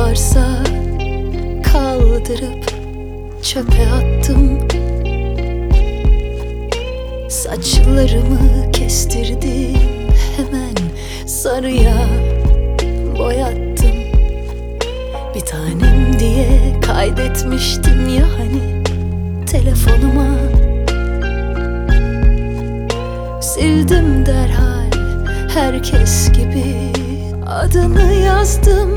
varsa kaldırıp çöpe attım. Saçlarımı kestirdim, hemen sarıya boyattım. Bir tanem diye kaydetmiştim ya hani telefonuma. Sildim derhal herkes gibi, adını yazdım.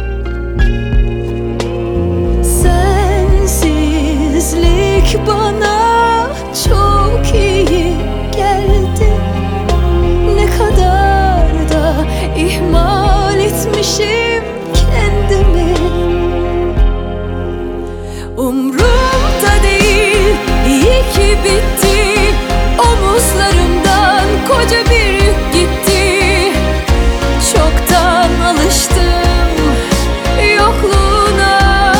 Sensizlik bana çok iyi geldi. Ne kadar da ihmal etmişim kendimi. Umrumda değil, iyi ki bitti. Omuzlarımdan koca bir yük gitti. Çoktan alıştım yokluğuna.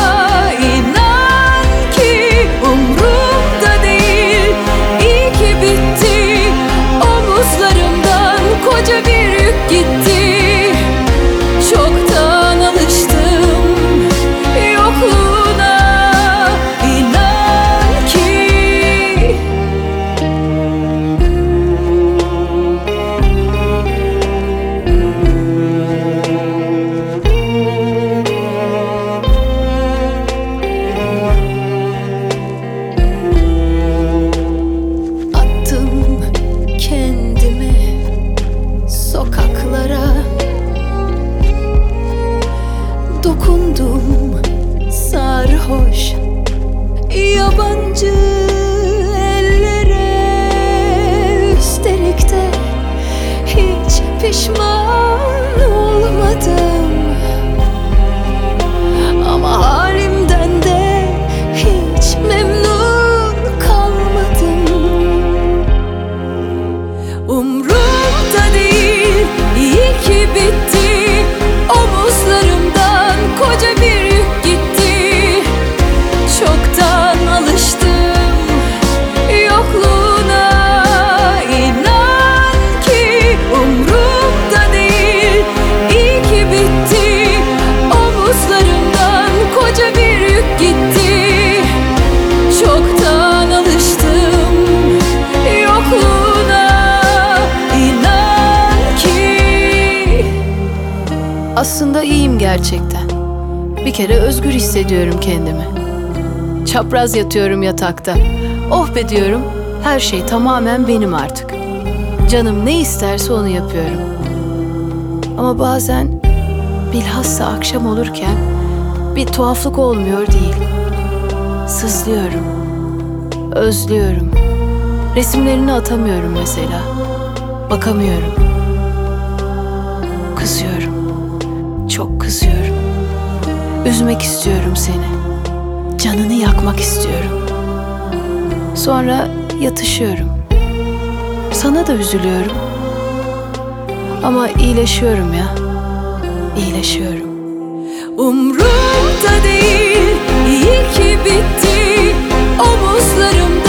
İnan ki umrumda değil, iyi ki bitti. Omuzlarımdan koca bir yük gitti. Çoktan alıştım yokluğuna. İnan ki. Attım kendimi sokaklara, dokundum sarhoş yabancı ellere. Üstelik de hiç pişman olmadım. Ama halimden de hiç memnun kalmadım. Umrumda değil, iyi ki bitti. Omuzlarımdan koca bir yük gitti. Çoktan alıştım yokluğuna. İnan ki umrumda değil, iyi ki bitti. Omuzlarımdan koca bir yük gitti. Çoktan alıştım yokluğuna. İnan ki. Aslında iyiyim gerçekten. Bir kere özgür hissediyorum kendimi. Çapraz yatıyorum yatakta. Oh be diyorum, her şey tamamen benim artık. Canım ne isterse onu yapıyorum. Ama bazen, bilhassa akşam olurken, bir tuhaflık olmuyor değil. Sızlıyorum, özlüyorum. Resimlerini atamıyorum mesela. Bakamıyorum. Kızıyorum. Çok kızıyorum. Üzmek istiyorum seni. Canını yakmak istiyorum. Sonra yatışıyorum. Sana da üzülüyorum. Ama iyileşiyorum ya. İyileşiyorum. Umrumda değil, iyi ki bitti. Omuzlarım